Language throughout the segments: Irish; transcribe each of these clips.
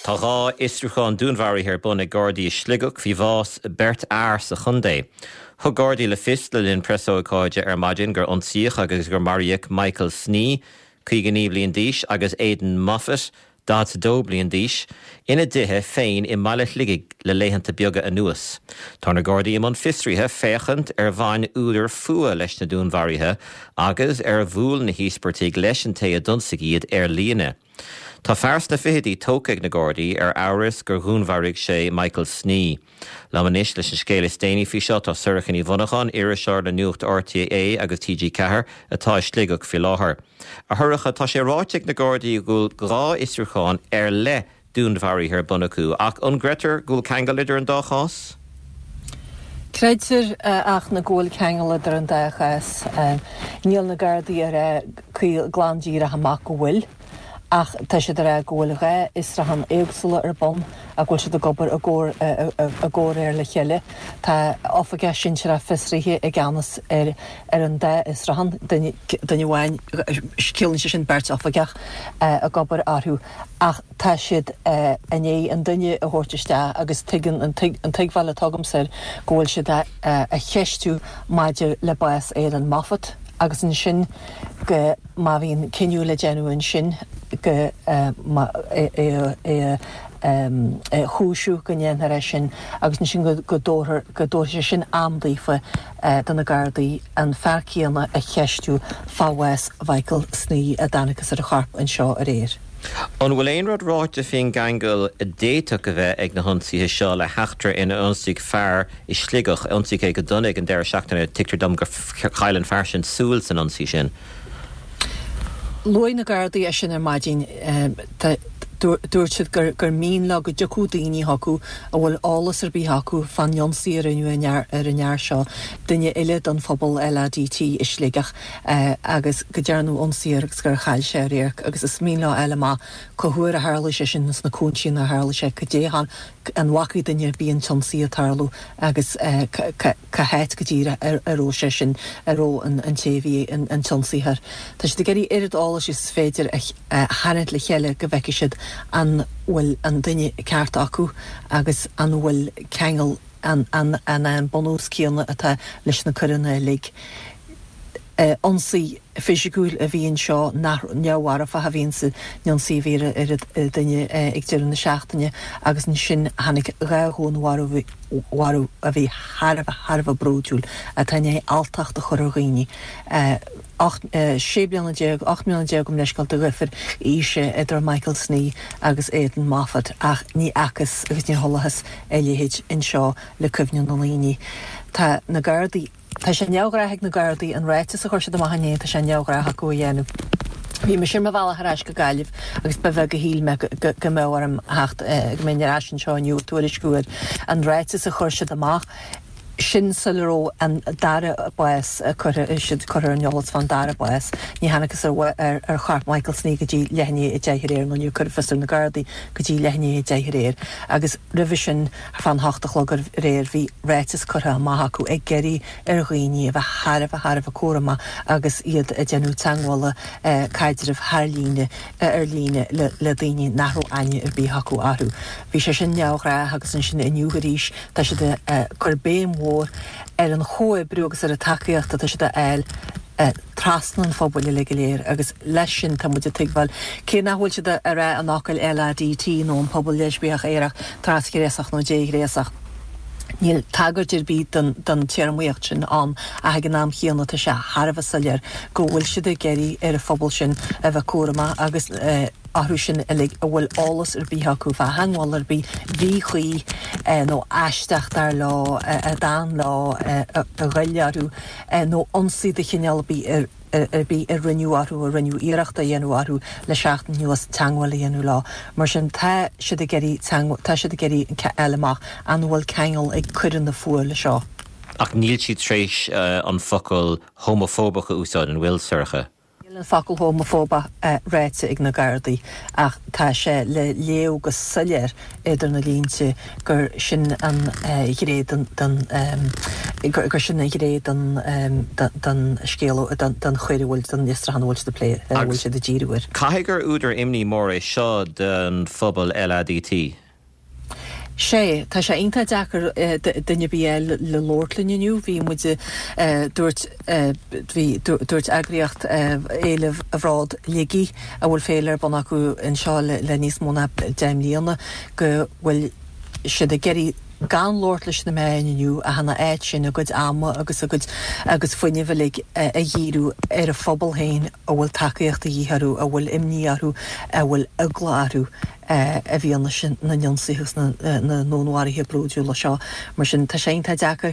Tá rá istrucháin dúnmharí ar bun ag Gardaí sliguch bhí bhás bert air sa chundé. Thug Gardaí le fios le linn presóicáide ar maidin gur ionsaíoch agus gur maríoch Michael Snee, 15 bliain d'aois, agus Aidan Moffat, 2 bliain d'aois, ina dithe féin I maiile ligig le léhananta beaga anuas. Tá na Gardaí am an fiosríthe féchant ar bhain údar fua leis na dúnmharíthe agus ar bhúil na híospartaigh leis an taobh donsaigh iad ar líne. Tá fears na fihidí tócaigh na Gardaí ar áras gur dhúnmhairigh sé Michael Snee. Lamanis leis an scéile stéine fí seo tá suirichan í bhunachán iiriseár na nuacht RTA agus TG Cahar atá sliguch fi láthair. A thuiricha tá sé ráiteigh na Gardaí gúil grá istrucháin ar le dúnmharí ar bunacú ach an gretar gúil cheangal idir an dáchás? Creidtir ach na ggóil cheangal idir an dáchás. Níl na Gardaí ar glandíir a hamach go bhfuil. Ach tá sé ar ggóilge is rahan éagsúla ar bon a ghfuil si do gobar a ggóir ar le cheile. Tá ofaige sin se a fisrithe ag ganas ar an dé is rahan duine bhhain cilinn se sin bert ofaigech a gobar áthú. Ach tá siad ané an duine a thuirteiste agus tuigeann an tuigmhile tugamsir ghfuil siad a cheistú maidir le báas Aidan Moffat. Agus an sin go má bhíon cinniú le genuine sin go chúisiú go nnéanthar sin agus sin go dóir sin amdaofa don na Gardaí an fearcíanna a cheistú fáhais Michael Snee a danagus ar a charp an seo a réir. An bhfuil éon rud ráite fin gangal a déach go bheith ag na honsaíthe seo le heachtar ina ionsaigh fearr I sliguch ionsaigh ag go dunig an deir seachtainna tictar dom gur chaileann fearr sin súil san ionsaí sin. Lua na Gardaí sin ar maidin dúirt siad gur mín le go deú daoine hacu a bhfuil álas ar bí hacu fan ionsaí ar an near seo duine eile don phobal LADT is sligach agus go dearnú ionsaí agus gur chail sé réirc agus is mín le eile má cohuair a hála sé sin na cúntíí na hála sé go déhan an wacaí duine bíon tionsaí a tarlú agus cahéit go dtíre aró sé sin aró an TV an tionsaíthar. Tá si geirí irid álas is féidir a hanad le cheile go bheice siad an bhfuil an duine ceart acu agus an bhfuil cheangal an bonús cíanna atá leis na cuireanna lig. Onsaí fisiciúil a bhíonn seo neamhhar a ha bhíonn sa neonsaí bhíre ar duine ag deireadh na seachtaine agus an sin hanig ráthún warú a bhí Harbh bróúil a taine altacht a chur riine. 8 milliún gom leiscail do ghifir íse idir Michael Snee agus Aidan Moffat ach ní achas agus ní holachas éilehéid in seo le cuimhneann na líní. Tá na Gardaí Tá sé neamhgrathaigh na Gardaí an réitis a chuir se do maithné tá sé neamhgratha go dhéanamh. Bhí me sin bhela haráis go gaiileh agus be bheith go híl me go méharm hecht go mé sin seo nniu tuairiscúir an réitis a chuir se amach. Sin sulró an dara báis siad chuir an neolalas fan dara báis. Ní hanagus ar charp Michael Snee go dtí leithní I dtéithir éir nó nniu chuir festar na Gardaí go dtí leithní I dtéithir éir. Agus rih sin fan háachtaglógur réir bhí réitis chutha maithachú ag geirí ar ghaoine a bheith Harbh córama agus iad a déanú teanghála caidirmh Harlíne ar líne le daoine nachró aine ar bíthachú áthú. Bhí sé sin neamhgratha agus an sin inniugaríis tá si chur béim ar an chóir brúgus ar a takeíocht a si eil trasnan fóbail le léir agus leis sin tá muide tuigháil cé nachhfuil si a rá an ácail LADT nó an pobl leisbíoch éireach trascéréasach nó déghréasach. Níl tagartir bí don tíarmíocht sin an a hagan nám chéanna tá se Harbh salir go bhfuil siad a geirí ar a phobal sin a bheith cuarama agus áhrú sin lig a bhfuil álas ar bíthachú bheit hangháil ar bí bhí chuí nó aisteach dar lá a dáin lá a ghaillarú nó ionsaí de chineal bí bí ar rinneúarú a rinneú íireachta dhéanúarú le seachtain nuas teangháil dhéanú lá. Mar sin tá siad a geirí eileach an bhfuil cheangal ag cuireann na fuair le seo. Ach níl siad tréis an focail homofóbacha úsáid an bhfuil suircha. an facail homofóba réite ag na Gardaí ach tá sé le léo go saléir idir na línte gur sin an gréad gur sin gréad den scéal den chuirhil den Istrahanhil de plé bhil sé de ddíúir. Caigur úidir imní mór é seo den phobal LADT. sé tá sé einta dechar dunne bí le Lordliniu hí muide dúirt agriocht éileh a bhrád ligí a bhfuil féidir ban acu in seo le níos móna deimlíanana go bhfuil siad a geirí gan Lordlis na méiniu a hanna éit sin a gud ama agus foine bhfuil a dhíú ar a phobal héin a bhfuil takeíocht a dhíharú a bhfuil imníarú a bhfuil agláarú a bhí anna sin na nionsaíchas na nónhairthe brúdú le seo mar sin tá sé einta dechar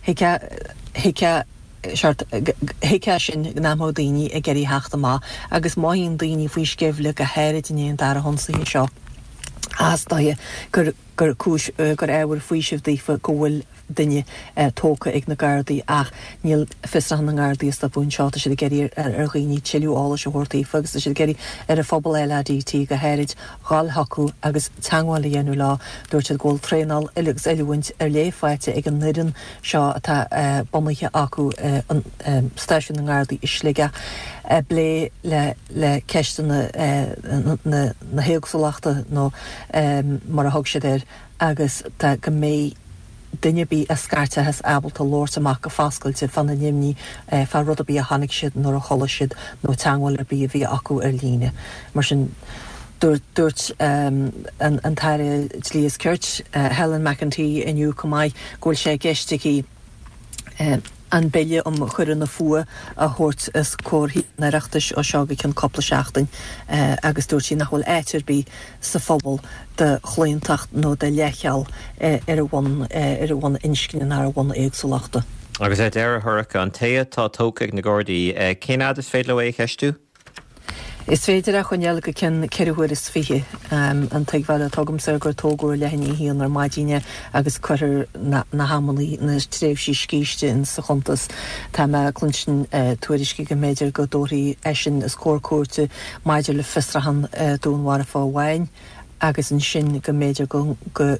Hice sin námó daoine a geirí heachta má agus maíon daoine faoi scéimhle go héir inéon dar a honsaí seo. As daie gur éhar faoi sibh dífa go bhfuil duine tóca ag na Gardaí ach níl fistrachan na Gardaí is bún seáta si geirí ar ghaoine tiiliúála se thuirtaí agus si geirí ar a phobal LADT go héirid gáilthú agus teagháil dhéanú lá dúirt a ggóil tréinál ilegus eilehaint ar léfhaite ag an nirin seo atá bonaiche acu stáisiún na Gardaí is slige blé le ceiste na héagsúlaachta nó mar a thug sé ir agus tá go mé dunne bí a scarta has abalta lórt amach go fáscailte fan na nimní fan rud a bí a hanig siad nó a chola siad nó teanghil a bí a bhí acu ar líne. Mar sin dúirt an taire Líos Kirt Helen McEntee inniu cumáid ghfuil sé geisteí an beile chuir na fua a thuirt is cóirthaí na reachtais ó seága cin coppla seachtain agus dúirt sí nach bhfuil éitir bí sa phobal de chléontacht nó de lecheall ar bhain inscine ar bhain éagsúlaachta. Agus é deire thuracha an taobh tá tóca ag na Gardaí céad is féile le é cheistú? Is féidir a chuneala go cin ceirúir is fiche an teaghile tugam sa gur tógúir lehanní híon ar maidíine agus chuir na hamalaí na tréimhsí scíiste in sa chuntas tá me clunsin tuairiscí go méidir go dóirí sin is cóircúirte maidir le fistrachan dúnhhar fá bhhain agus an sin go méidir go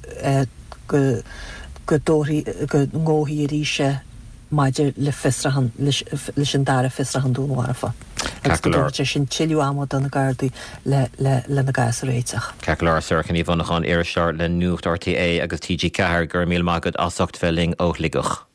dóirí go ngóthaí ríise maidir le fistrachan leis an dara fistrachan dúnhhar fá. Agus sin tiiliú amad an na Gardaí le na gas réiteach. Ceacair suirchan í bhanachán iiristeir le nuacht RTA agus TG4 gur míl mágad asocht felling ó ligach.